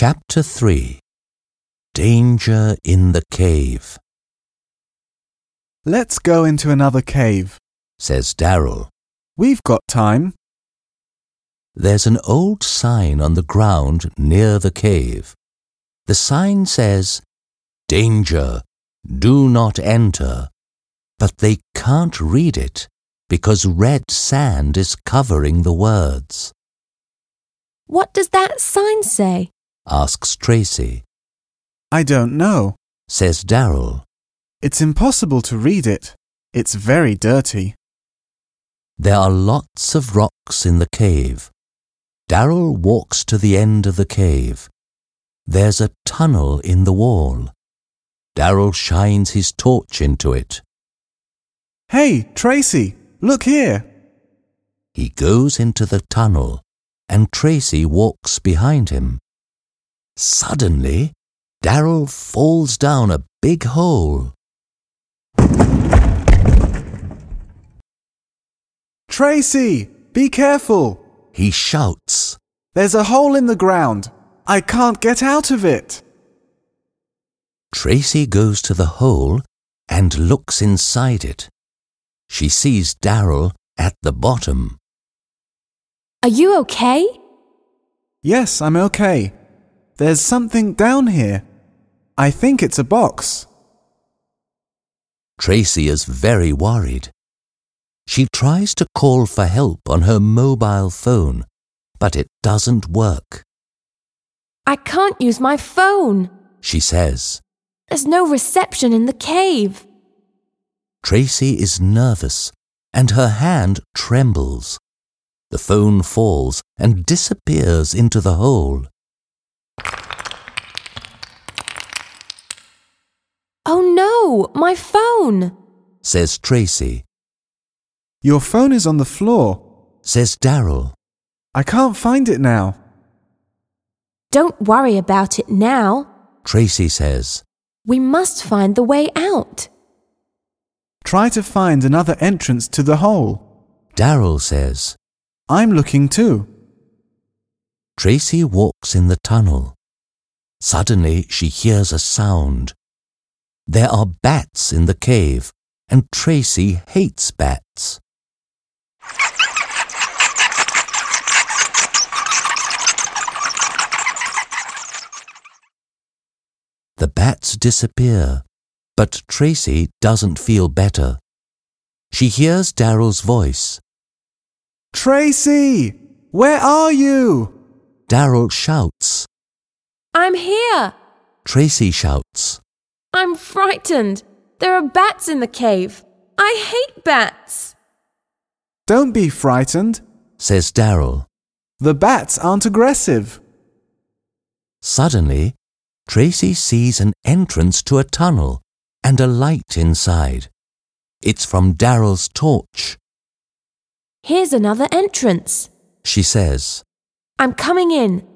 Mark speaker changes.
Speaker 1: Chapter 3. Danger in the Cave.
Speaker 2: "Let's go into another cave,"
Speaker 1: says Darryl.
Speaker 2: "We've got time."
Speaker 1: There's an old sign on the ground near the cave. The sign says, "Danger, do not enter," but they can't read it because red sand is covering the words.
Speaker 3: "What does that sign say?"
Speaker 1: asks Tracy.
Speaker 2: "I don't know,"
Speaker 1: says Darryl.
Speaker 2: "It's impossible to read it. It's very dirty."
Speaker 1: There are lots of rocks in the cave. Darryl walks to the end of the cave. There's a tunnel in the wall. Darryl shines his torch into it.
Speaker 2: "Hey, Tracy, look here."
Speaker 1: He goes into the tunnel, and Tracy walks behind him. Suddenly, Darryl falls down a big hole.
Speaker 2: "Tracy, be careful!"
Speaker 1: He shouts.
Speaker 2: "There's a hole in the ground. I can't get out of it."
Speaker 1: Tracy goes to the hole and looks inside it. She sees Darryl at the bottom.
Speaker 3: "Are you okay?"
Speaker 2: "Yes, I'm okay. There's something down here. I think it's a box."
Speaker 1: Tracy is very worried. She tries to call for help on her mobile phone, but it doesn't work.
Speaker 3: "I can't use my phone,"
Speaker 1: she says.
Speaker 3: "There's no reception in the cave."
Speaker 1: Tracy is nervous and her hand trembles. The phone falls and disappears into the hole.
Speaker 3: "Oh no, my phone!"
Speaker 1: says Tracy.
Speaker 2: "Your phone is on the floor,"
Speaker 1: says Darryl.
Speaker 2: "I can't find it now."
Speaker 3: "Don't worry about it now.
Speaker 1: Tracy says.
Speaker 3: We must find the way out."
Speaker 2: "Try to find another entrance to the hole."
Speaker 1: Darryl says.
Speaker 2: "I'm looking too."
Speaker 1: Tracy walks in the tunnel. Suddenly she hears a sound. There are bats in the cave, and Tracy hates bats. The bats disappear, but Tracy doesn't feel better. She hears Darryl's voice.
Speaker 2: "Tracy, where are you?"
Speaker 1: Darryl shouts.
Speaker 3: "I'm here."
Speaker 1: Tracy shouts.
Speaker 3: "I'm frightened. There are bats in the cave. I hate bats."
Speaker 2: "Don't be frightened,"
Speaker 1: says Darryl.
Speaker 2: "The bats aren't aggressive."
Speaker 1: Suddenly, Tracy sees an entrance to a tunnel and a light inside. It's from Darryl's torch.
Speaker 3: "Here's another entrance,"
Speaker 1: she says.
Speaker 3: "I'm coming in.